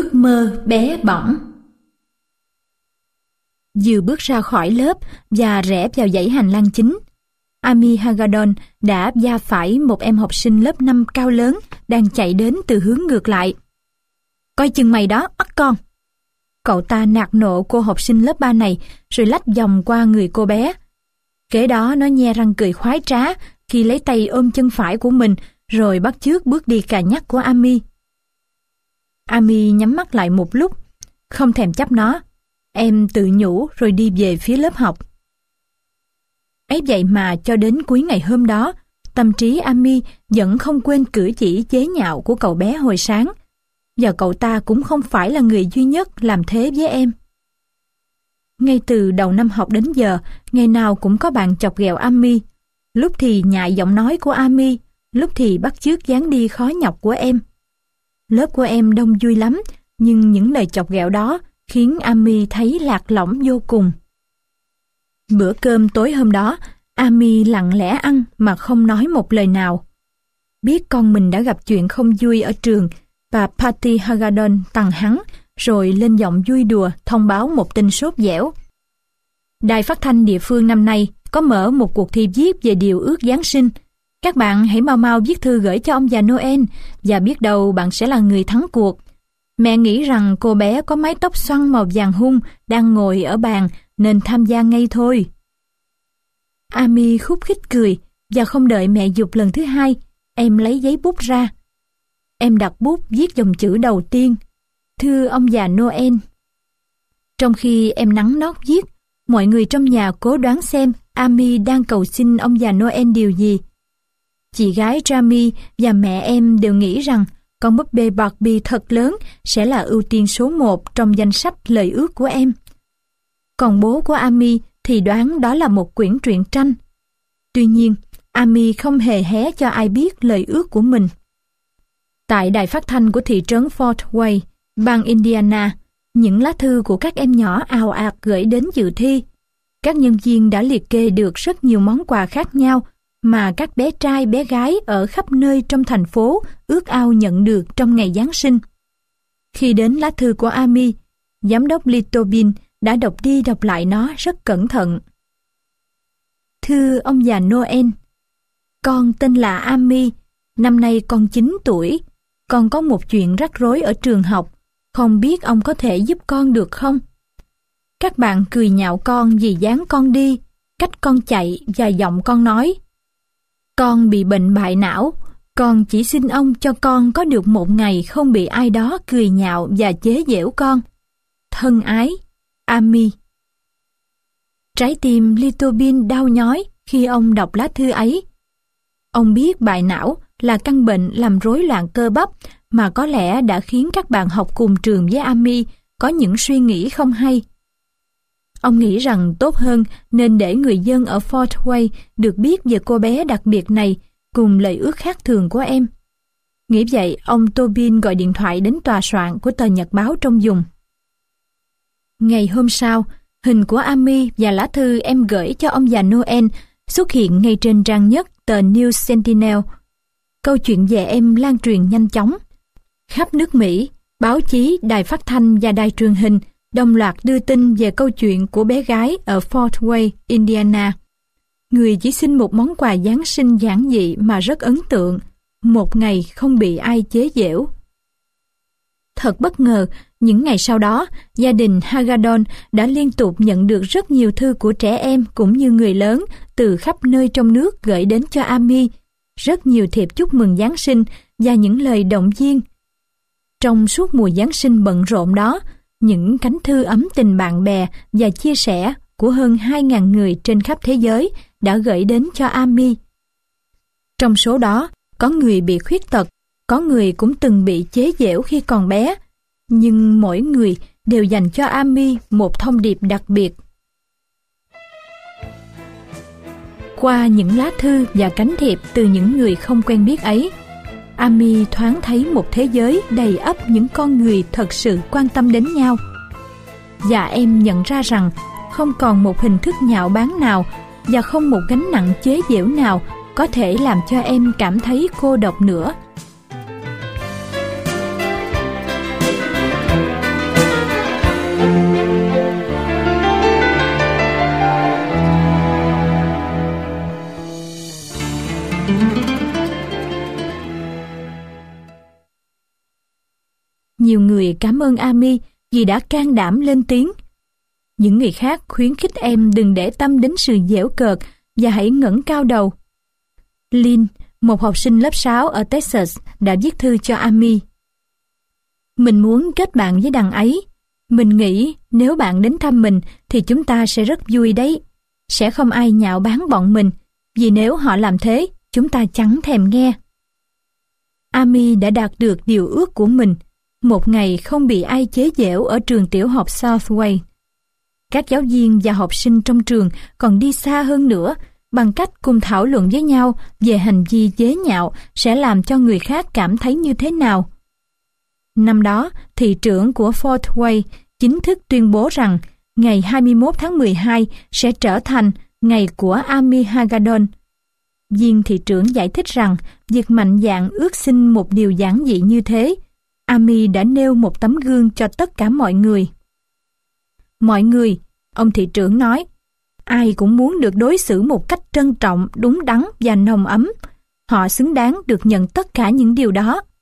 Ước mơ bé bỏng. Vừa bước ra khỏi lớp và rẽ vào dãy hành lang chính, Amy Hagedorn đã va phải một em học sinh lớp 5 cao lớn đang chạy đến từ hướng ngược lại. "Coi chừng mày đó, ắt con!" Cậu ta nạt nộ cô học sinh lớp 3 này rồi lách vòng qua người cô bé. Kế đó nó nhe răng cười khoái trá khi lấy tay ôm chân phải của mình rồi bắt chước bước đi cà nhắc của Amy. Amy nhắm mắt lại một lúc, không thèm chấp nó. Em tự nhủ rồi đi về phía lớp học. Ấy vậy mà cho đến cuối ngày hôm đó, tâm trí Amy vẫn không quên cử chỉ chế nhạo của cậu bé hồi sáng. Và cậu ta cũng không phải là người duy nhất làm thế với em. Ngay từ đầu năm học đến giờ, ngày nào cũng có bạn chọc ghẹo Amy. Lúc thì nhại giọng nói của Amy, lúc thì bắt chước dáng đi khó nhọc của em. Lớp của em đông vui lắm, nhưng những lời chọc ghẹo đó khiến Amy thấy lạc lõng vô cùng. Bữa cơm tối hôm đó, Amy lặng lẽ ăn mà không nói một lời nào. Biết con mình đã gặp chuyện không vui ở trường, bà Patty Hagedorn tằng hắn, rồi lên giọng vui đùa thông báo một tin sốt dẻo. Đài phát thanh địa phương năm nay có mở một cuộc thi viết về điều ước Giáng sinh. Các bạn hãy mau mau viết thư gửi cho ông già Noel, và biết đâu bạn sẽ là người thắng cuộc. Mẹ nghĩ rằng cô bé có mái tóc xoăn màu vàng hung đang ngồi ở bàn nên tham gia ngay thôi. Amy khúc khích cười, và không đợi mẹ giục lần thứ hai, em lấy giấy bút ra. Em đặt bút viết dòng chữ đầu tiên: "Thưa ông già Noel." Trong khi em nắn nót viết, mọi người trong nhà cố đoán xem Amy đang cầu xin ông già Noel điều gì. Chị gái Jamie và mẹ em đều nghĩ rằng con búp bê Barbie thật lớn sẽ là ưu tiên số 1 trong danh sách lời ước của em. Còn bố của Amy thì đoán đó là một quyển truyện tranh. Tuy nhiên, Amy không hề hé cho ai biết lời ước của mình. Tại đài phát thanh của thị trấn Fort Wayne, bang Indiana, những lá thư của các em nhỏ ào ạt gửi đến dự thi. Các nhân viên đã liệt kê được rất nhiều món quà khác nhau mà các bé trai bé gái ở khắp nơi trong thành phố ước ao nhận được trong ngày Giáng sinh. Khi đến lá thư của Amy, giám đốc Litobin đã đọc đi đọc lại nó rất cẩn thận. "Thưa ông già Noel, con tên là Amy, năm nay con 9 tuổi. Con có một chuyện rắc rối ở trường học, không biết ông có thể giúp con được không? Các bạn cười nhạo con vì dáng con đi, cách con chạy và giọng con nói. Con bị bệnh bại não, con chỉ xin ông cho con có được một ngày không bị ai đó cười nhạo và chế giễu con. Thân ái, Amy." Trái tim Litobin đau nhói khi ông đọc lá thư ấy. Ông biết bại não là căn bệnh làm rối loạn cơ bắp mà có lẽ đã khiến các bạn học cùng trường với Amy có những suy nghĩ không hay. Ông nghĩ rằng tốt hơn nên để người dân ở Fort Wayne được biết về cô bé đặc biệt này cùng lời ước khác thường của em. Nghĩ vậy, ông Tobin gọi điện thoại đến tòa soạn của tờ nhật báo trong vùng. Ngày hôm sau, hình của Amy và lá thư em gửi cho ông già Noel xuất hiện ngay trên trang nhất tờ News Sentinel. Câu chuyện về em lan truyền nhanh chóng. Khắp nước Mỹ, báo chí, đài phát thanh và đài truyền hình đồng loạt đưa tin về câu chuyện của bé gái ở Fort Wayne, Indiana. Người chỉ xin một món quà Giáng sinh giản dị mà rất ấn tượng, một ngày không bị ai chế giễu. Thật bất ngờ, những ngày sau đó, gia đình Hagedorn đã liên tục nhận được rất nhiều thư của trẻ em cũng như người lớn từ khắp nơi trong nước gửi đến cho Amy, rất nhiều thiệp chúc mừng Giáng sinh và những lời động viên. Trong suốt mùa Giáng sinh bận rộn đó, những cánh thư ấm tình bạn bè và chia sẻ của hơn 2.000 người trên khắp thế giới đã gửi đến cho Amy. Trong số đó, có người bị khuyết tật, có người cũng từng bị chế giễu khi còn bé, nhưng mỗi người đều dành cho Amy một thông điệp đặc biệt. Qua những lá thư và cánh thiệp từ những người không quen biết ấy, Amy thoáng thấy một thế giới đầy ắp những con người thật sự quan tâm đến nhau. Và em nhận ra rằng không còn một hình thức nhạo báng nào và không một gánh nặng chế giễu nào có thể làm cho em cảm thấy cô độc nữa. nhiều người cảm ơn Amy vì đã can đảm lên tiếng. Những người khác khuyến khích em đừng để tâm đến sự giễu cợt và hãy ngẩng cao đầu. Lynn, một học sinh lớp 6 ở Texas, đã viết thư cho Amy. Mình muốn kết bạn với đằng ấy. Mình nghĩ nếu bạn đến thăm mình thì chúng ta sẽ rất vui đấy. Sẽ không ai nhạo báng bọn mình, vì nếu họ làm thế, chúng ta chẳng thèm nghe. Amy đã đạt được điều ước của mình, một ngày không bị ai chế giễu ở trường tiểu học Southway. Các giáo viên và học sinh trong trường còn đi xa hơn nữa, bằng cách cùng thảo luận với nhau về hành vi chế nhạo sẽ làm cho người khác cảm thấy như thế nào. Năm đó, thị trưởng của Fort Wayne chính thức tuyên bố rằng ngày 21 tháng 12 sẽ trở thành ngày của Amy Hagedorn. Viên thị trưởng giải thích rằng việc mạnh dạn ước xin một điều giản dị như thế, Amy đã nêu một tấm gương cho tất cả mọi người. Mọi người, ông thị trưởng nói, ai cũng muốn được đối xử một cách trân trọng, đúng đắn và nồng ấm. Họ xứng đáng được nhận tất cả những điều đó.